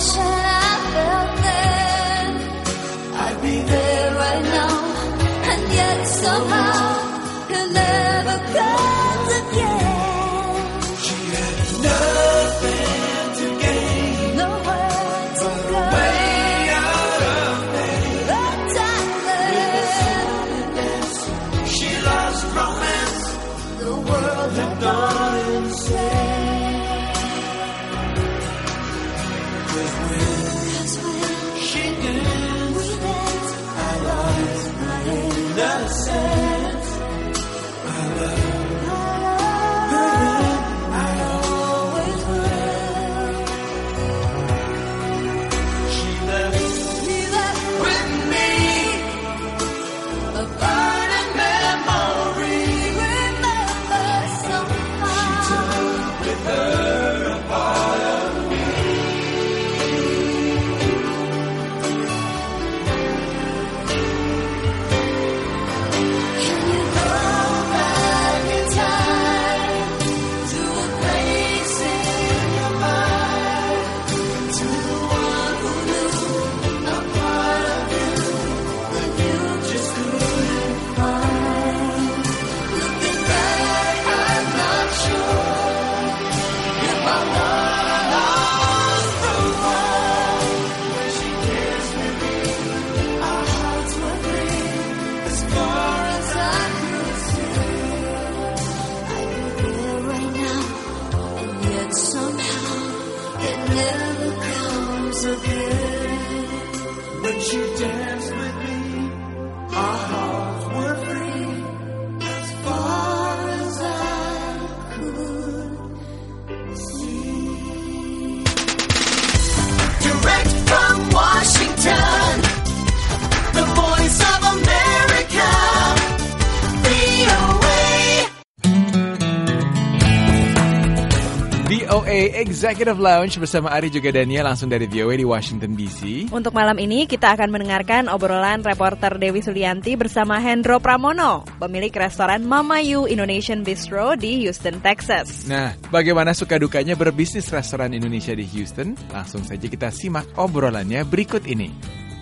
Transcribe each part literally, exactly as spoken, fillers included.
passion I felt then, I'd be there right now, and yet somehow it never comes again. She had nothing to gain, Nowhere to go, way out of pain. the timeless, She lost romance, the world had gone insane. 'cause when Cause when she danced, we danced, I lost my innocence. I love I always will. she left He left with me, a burning memory. Remember somehow. with her a part of me. Can you go back in time to a place in your mind, to the one who knew a part of you that you just couldn't find? Looking back, I'm not sure if I was the one. When she danced with me, our hearts were free. As far as I could see, I'd be there right now, and yet somehow it never comes again. When she danced with me, our hearts were free. As far as I could see. Direct from Washington, the voice of America, V O A. V O A Executive Lounge bersama Ari juga Dania langsung dari V O A di Washington D C. Untuk malam ini kita akan mendengarkan obrolan reporter Dewi Sulianti bersama Hendro Pramono, pemilik restoran Mama You Indonesian Bistro di Houston, Texas. Nah, bagaimana suka dukanya berbisnis restoran Indonesia di Houston? Langsung saja kita simak obrolannya berikut ini.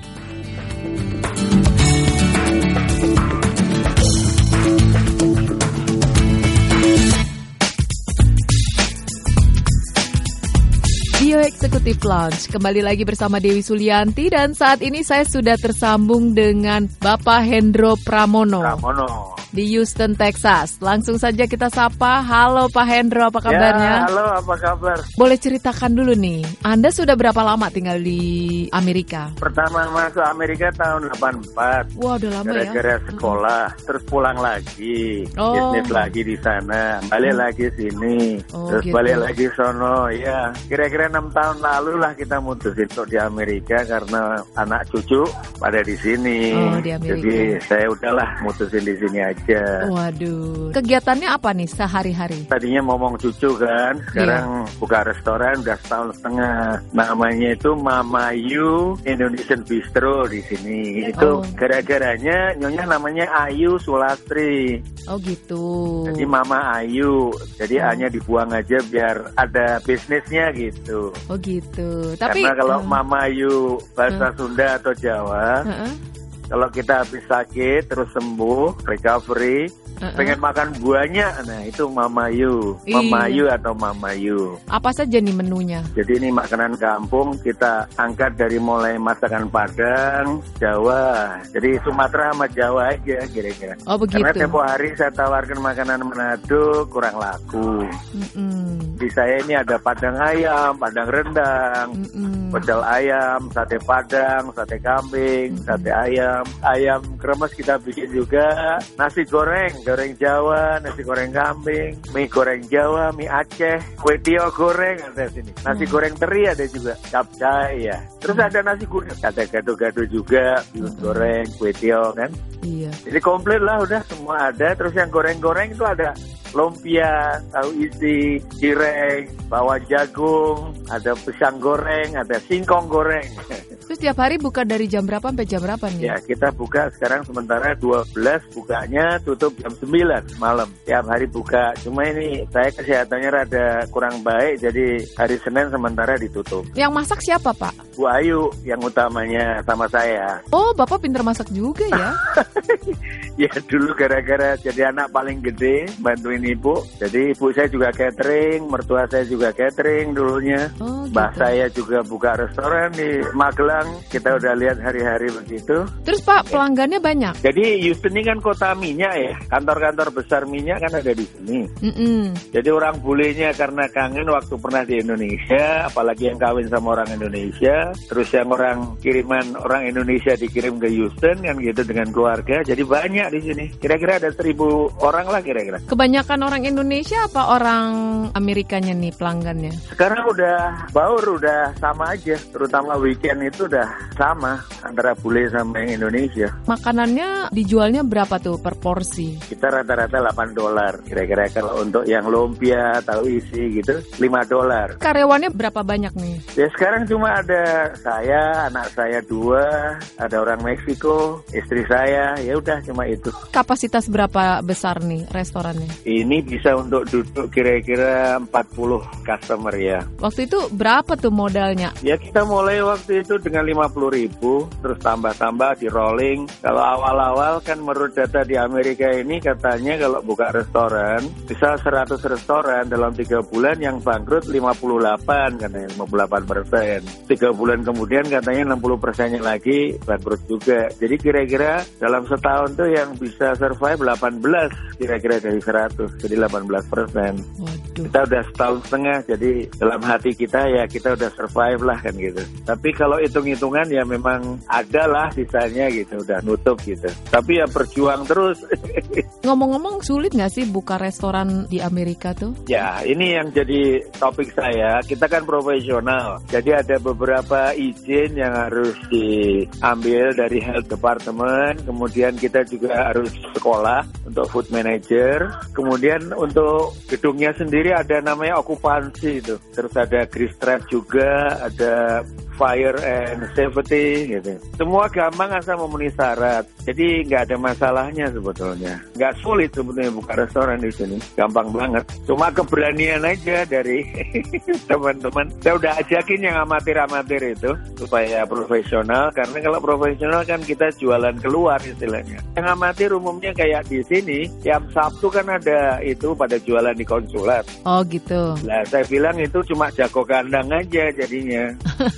Bio Executive Lounge kembali lagi bersama Dewi Sulianti dan saat ini saya sudah tersambung dengan Bapak Hendro Pramono, Pramono. di Houston, Texas. Langsung saja kita sapa. Halo Pak Hendro, apa kabarnya? Ya, halo, apa kabar? Boleh ceritakan dulu nih, Anda sudah berapa lama tinggal di Amerika? Pertama masuk Amerika tahun delapan puluh empat. Wah, udah lama ya. Gara-gara sekolah, terus pulang lagi, Oh. bisnis lagi di sana, balik lagi sini, Oh, terus gitu. balik lagi sono. Ya, kira-kira enam tahun lalu lah kita mutusin untuk di Amerika karena anak cucu pada di sini. Oh, di Amerika. Jadi saya udahlah mutusin di sini aja. Waduh, kegiatannya apa nih sehari-hari? Tadinya ngomong cucu kan, sekarang buka restoran udah setahun setengah. Namanya itu Mama You Indonesian Bistro di sini. Itu Oh. gara-garanya nyonya namanya Ayu Sulastri. Oh gitu. Jadi Mama Ayu. Jadi A-nya dibuang aja biar ada bisnisnya gitu. Oh gitu. Tapi Karena kalau Hmm. Mama Ayu bahasa Sunda atau Jawa, Heeh. kalau kita habis sakit terus sembuh, recovery, Uh-uh. pengen makan buahnya, nah itu Mama Yu, Mama Iya. Yu atau Mama Yu. Apa saja nih menunya? Jadi ini makanan kampung kita angkat dari mulai masakan Padang, Jawa. Jadi Sumatera sama Jawa aja kira-kira. Oh begitu. Karena tempo hari saya tawarkan makanan Manado kurang laku. Mm-mm. Di saya ini ada Padang ayam, Padang rendang, Mm-mm. pecel ayam, sate Padang, sate kambing, sate ayam, ayam kremes kita bikin juga, nasi goreng, goreng Jawa, nasi goreng kambing, mie goreng Jawa, mie Aceh, kue tio goreng ada sini, nasi goreng teri ada juga, capcay ya. Terus ada nasi gudeg, ada gado-gado juga, bihun goreng, kue tio kan. Iya. Jadi komplit lah udah semua ada. Terus yang goreng-goreng itu ada lumpia, tahu isi, cireng, bawang jagung, ada pisang goreng, ada singkong goreng. Terus setiap hari buka dari jam berapa sampai jam berapa nih? Ya, kita buka sekarang sementara dua belas, bukanya tutup jam sembilan malam. Tiap hari buka. Cuma ini saya kesehatannya rada kurang baik, jadi hari Senin sementara ditutup. Yang masak siapa, Pak? Bu Ayu yang utamanya sama saya. Oh, Bapak pintar masak juga ya? Ya dulu gara-gara jadi anak paling gede, bantuin ibu. Jadi ibu saya juga catering, mertua saya juga catering dulunya. Oh, gitu. Mbah saya juga buka restoran di Magelang. Kita udah lihat hari-hari begitu. Terus Pak, pelanggannya banyak? Jadi Houston ini kan kota minyak ya. Kantor-kantor besar minyak kan ada di sini. Mm-mm. Jadi orang bulenya karena kangen waktu pernah di Indonesia, apalagi yang kawin sama orang Indonesia. Terus yang orang kiriman orang Indonesia dikirim ke Houston kan gitu dengan keluarga. Jadi banyak di sini. Kira-kira ada seribu orang lah kira-kira. Kebanyakan orang Indonesia apa orang Amerikanya nih pelanggannya? Sekarang udah baur, udah sama aja. Terutama weekend itu udah sama antara bule sama yang Indonesia. Makanannya dijualnya berapa tuh per porsi? Kita rata-rata delapan dolar. Kira-kira kalau untuk yang lumpia atau isi gitu lima dolar. Karyawannya berapa banyak nih? Ya sekarang cuma ada saya, anak saya dua, ada orang Meksiko, istri saya, ya udah cuma itu. Kapasitas berapa besar nih restorannya? Ini bisa untuk duduk kira-kira empat puluh customer ya. Waktu itu berapa tuh modalnya? Ya kita mulai waktu itu dengan lima puluh ribu, terus tambah-tambah di rolling. Kalau awal-awal kan menurut data di Amerika ini katanya kalau buka restoran, bisa seratus restoran dalam tiga bulan yang bangkrut lima puluh delapan, katanya lima puluh delapan persen. tiga bulan kemudian katanya enam puluh persennya lagi bangkrut juga. Jadi kira-kira dalam setahun tuh yang bisa survive delapan belas kira-kira dari seratus, jadi delapan belas persen. Waduh. Kita udah setahun setengah, jadi dalam hati kita ya kita udah survive lah kan gitu. Tapi kalau hitung-hitungan ya memang ada lah sisanya gitu, udah nutup gitu. Tapi ya berjuang terus. Ngomong-ngomong sulit nggak sih buka restoran di Amerika tuh? Ya ini yang jadi topik saya, kita kan profesional. Jadi ada beberapa izin yang harus diambil dari health department, kemudian kita juga harus sekolah untuk food manager, kemudian untuk gedungnya sendiri ada namanya okupansi itu, terus ada grease trap juga, ada fire and safety gitu. Semua gampang asal memenuhi syarat. Jadi nggak ada masalahnya sebetulnya. Nggak sulit sebetulnya buka restoran di sini. Gampang banget. Cuma keberanian aja dari teman-teman. Saya udah ajakin yang amatir-amatir itu supaya profesional. Karena kalau profesional kan kita jualan keluar istilahnya. Yang amatir umumnya kayak di sini, tiap Sabtu kan ada itu pada jualan di konsulat. Oh gitu. Nah saya bilang itu cuma jago kandang aja jadinya.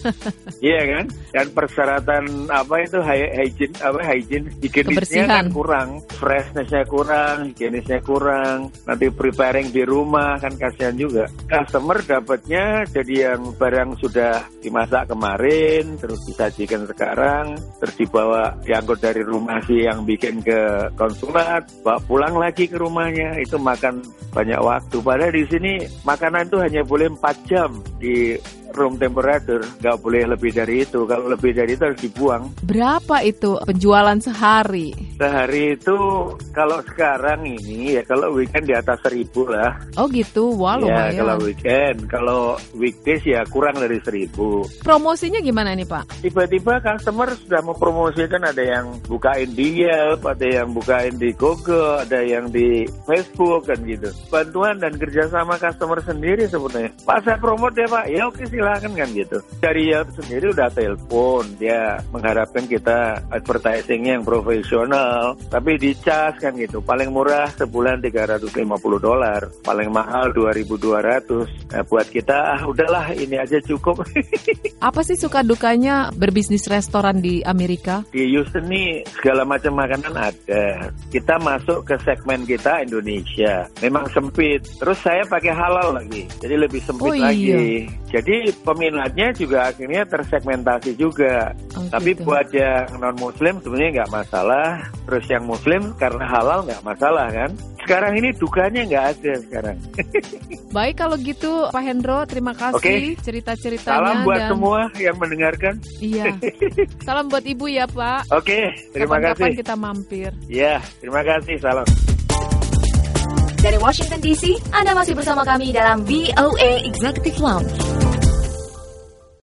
Iya kan? Dan persyaratan apa itu hygiene apa hygiene higienisnya kan kurang, freshness-nya kurang, higienisnya kurang. Nanti preparing di rumah kan kasihan juga. Customer dapatnya jadi yang barang sudah dimasak kemarin, terus disajikan sekarang, terus dibawa diangkut dari rumah si yang bikin ke konsulat, bawa pulang lagi ke rumahnya. Itu makan banyak waktu. Padahal di sini makanan itu hanya boleh empat jam di room temperature, nggak boleh lebih dari itu. Kalau lebih dari itu harus dibuang. Berapa itu penjualan sehari? Sehari itu kalau sekarang ini ya kalau weekend di atas seribu lah. Oh gitu, wah lumayan. Ya kalau weekend, kalau weekdays ya kurang dari seribu. Promosinya gimana nih Pak? Tiba-tiba customer sudah mempromosikan, ada yang bukain di Yelp, ada yang bukain di Google, ada yang di Facebook kan gitu. Bantuan dan kerjasama customer sendiri sebetulnya. Pak saya promote ya Pak, ya oke silakan kan gitu. Dari Yelp sendiri udah telepon, dia mengharapkan kita advertisingnya yang profesional, tapi dicas kan gitu. Paling murah sebulan tiga ratus lima puluh dolar, paling mahal dua ribu dua ratus. Nah, buat kita ah udahlah ini aja cukup. Apa sih suka dukanya berbisnis restoran di Amerika? Di Houston nih segala macam makanan ada. Kita masuk ke segmen kita Indonesia, memang sempit. Terus saya pakai halal lagi, jadi lebih sempit oh, iya. lagi. Jadi peminatnya juga akhirnya tersegmentasi juga. Oh, tapi gitu. Buat yang non-muslim sebenarnya nggak masalah. Terus yang muslim karena halal nggak masalah kan. Sekarang ini dukanya nggak ada sekarang. Baik kalau gitu Pak Hendro, terima kasih okay. cerita-ceritanya. Salam buat dan... semua yang mendengarkan. Iya. Salam buat Ibu ya Pak. Oke, okay, terima Kapan-kapan kasih. kita mampir. Ya, terima kasih. Salam. Dari Washington D C, Anda masih bersama kami dalam V O A Executive Lounge.